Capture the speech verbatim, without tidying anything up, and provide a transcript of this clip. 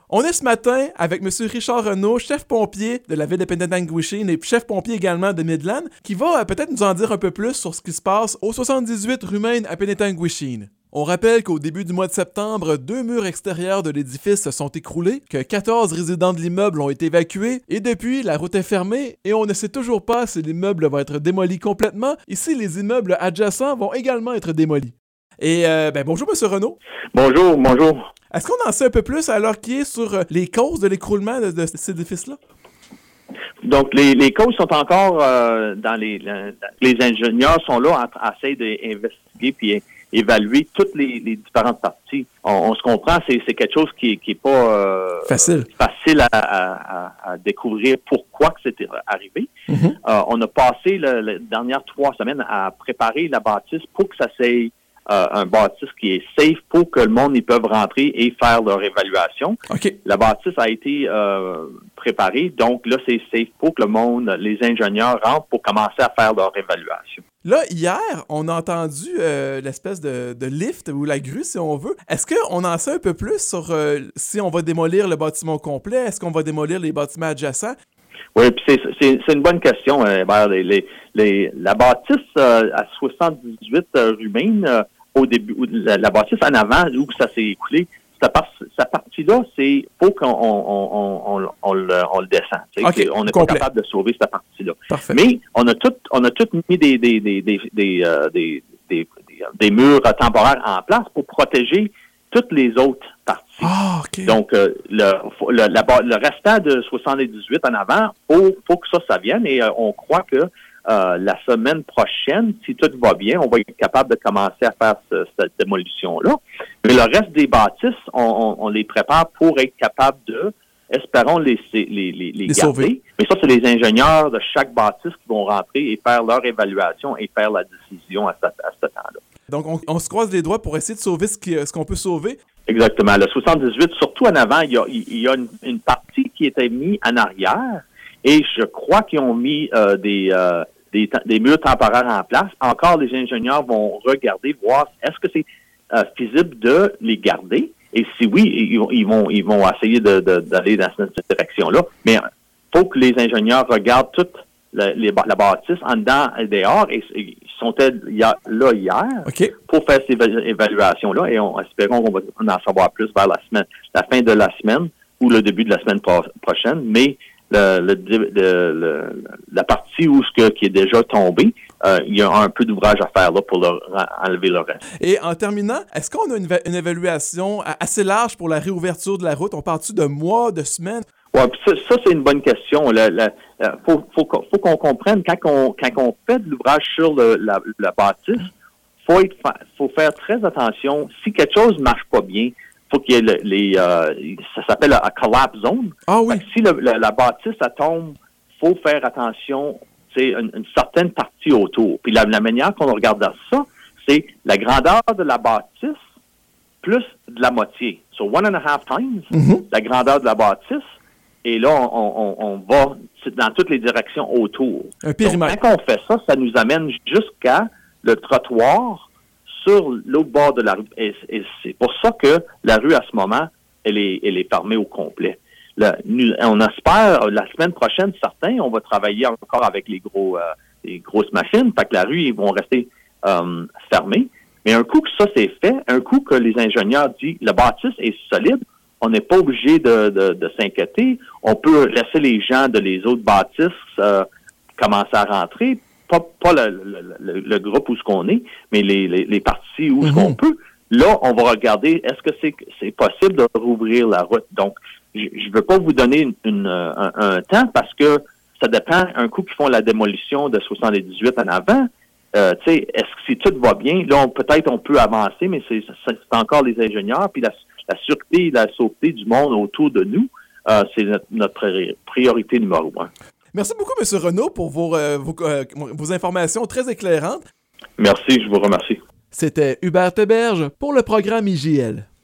On est ce matin avec M. Richard Renaud, chef pompier de la ville de Penetanguishene et chef pompier également de Midland, qui va euh, peut-être nous en dire un peu plus sur ce qui se passe au soixante-dix-huit rue Main à Penetanguishene. On rappelle qu'au début du mois de septembre, deux murs extérieurs de l'édifice se sont écroulés, que quatorze résidents de l'immeuble ont été évacués, et depuis, la route est fermée et on ne sait toujours pas si l'immeuble va être démoli complètement et si les immeubles adjacents vont également être démolis. Et euh, ben bonjour M. Renaud. Bonjour, bonjour. Est-ce qu'on en sait un peu plus à l'heure qui est sur les causes de l'écroulement de, de cet édifice-là? Donc, les, les causes sont encore euh, dans les... Les ingénieurs sont là à, à essayer d'investiguer puis évaluer toutes les, les différentes parties. On, on se comprend, c'est, c'est quelque chose qui, qui est pas euh, facile, facile à, à, à découvrir pourquoi que c'était arrivé. Mm-hmm. Euh, on a passé le, les dernières trois semaines à préparer la bâtisse pour que ça s'aille Euh, un bâtisse qui est safe pour que le monde y peut rentrer et faire leur évaluation. Okay. La bâtisse a été euh, préparée, donc là, c'est safe pour que le monde, les ingénieurs rentrent pour commencer à faire leur évaluation. Là, hier, on a entendu euh, l'espèce de, de lift ou la grue, si on veut. Est-ce qu'on en sait un peu plus sur euh, si on va démolir le bâtiment complet? Est-ce qu'on va démolir les bâtiments adjacents? Oui, puis c'est, c'est, c'est une bonne question, Hébert. Les, les, les, la bâtisse euh, à soixante-dix-huit euh, rue Main, euh, au début, la, la bâtisse en avant, où ça s'est écoulé, cette, par, cette partie-là, c'est faut qu'on on, on, on, on, le, on le descend. Okay, on n'est complet. pas capable de sauver cette partie-là. Parfait. Mais on a tout, on a tout mis des, des, des, des, des, euh, des, des, des, des murs temporaires en place pour protéger toutes les autres parties. Ah, okay. Donc, euh, le, le, la, le restant de soixante-dix-huit en avant, faut, faut que ça, ça vienne et euh, on croit que Euh, la semaine prochaine, si tout va bien, on va être capable de commencer à faire ce, cette démolition-là. Mais le reste des bâtisses, on, on, on les prépare pour être capable de, espérons, les, les, les, les, les garder. Sauver. Mais ça, c'est les ingénieurs de chaque bâtisse qui vont rentrer et faire leur évaluation et faire la décision à ce, à ce temps-là. Donc, on, on se croise les doigts pour essayer de sauver ce, qui, ce qu'on peut sauver? Exactement. Le soixante-dix-huit, surtout en avant, il y a, il y a une, une partie qui était mise en arrière et je crois qu'ils ont mis euh, des... Euh, Des, des murs temporaires en place. Encore, les ingénieurs vont regarder, voir est-ce que c'est euh, feasible de les garder. Et si oui, ils, ils vont ils vont essayer de, de, d'aller dans cette direction-là. Mais il faut que les ingénieurs regardent toute la, les, la bâtisse en dedans et dehors. Et, et ils sont là hier okay. pour faire ces évaluations-là. Et on espérons qu'on va en savoir plus vers la semaine, la fin de la semaine ou le début de la semaine pro- prochaine. Mais Le, le, le, le, la partie où ce que, qui est déjà tombée, euh, il y a un peu d'ouvrage à faire là pour leur, enlever le reste. Et en terminant, est-ce qu'on a une, une évaluation assez large pour la réouverture de la route? On parle-tu de mois, de semaines? Oui, ça, ça, c'est une bonne question. Il faut, faut, faut qu'on comprenne, quand on, quand on fait de l'ouvrage sur le, la, la bâtisse, il faut, faut faire très attention. Si quelque chose ne marche pas bien, faut qu'il y ait le, les, euh, ça s'appelle un collapse zone. Ah oui. Si le, la, la bâtisse, ça tombe, faut faire attention, c'est une, une certaine partie autour. Puis la, la manière qu'on regarde ça, c'est la grandeur de la bâtisse plus de la moitié. So one and a half times mm-hmm. la grandeur de la bâtisse. Et là, on, on, on va dans toutes les directions autour. Un périmètre. Donc, quand on fait ça, ça nous amène jusqu'à le trottoir sur l'autre bord de la rue. Et, et c'est pour ça que la rue, à ce moment, elle est, elle est fermée au complet. Là, nous, on espère, la semaine prochaine, certains, on va travailler encore avec les gros, euh, les grosses machines. Fait que la rue, ils vont rester euh, fermés. Mais un coup que ça, c'est fait, un coup que les ingénieurs disent, le bâtisse est solide, on n'est pas obligé de, de, de s'inquiéter. On peut laisser les gens de les autres bâtisses euh, commencer à rentrer. Pas, pas le, le, le, le groupe où ce qu'on est, mais les, les, les parties où mm-hmm. ce qu'on peut. Là, on va regarder, est-ce que c'est, c'est possible de rouvrir la route? Donc, je ne veux pas vous donner une, une, un, un temps parce que ça dépend, un coup qu'ils font la démolition de soixante-dix-huit en avant, euh, tu sais, est-ce que si tout va bien, là, on, peut-être on peut avancer, mais c'est, c'est encore les ingénieurs, puis la, la sûreté et la sauveté du monde autour de nous, euh, c'est notre, notre priorité numéro un. Merci beaucoup, M. Renaud, pour vos, euh, vos, euh, vos informations très éclairantes. Merci, je vous remercie. C'était Hubert Théberge pour le programme I J L.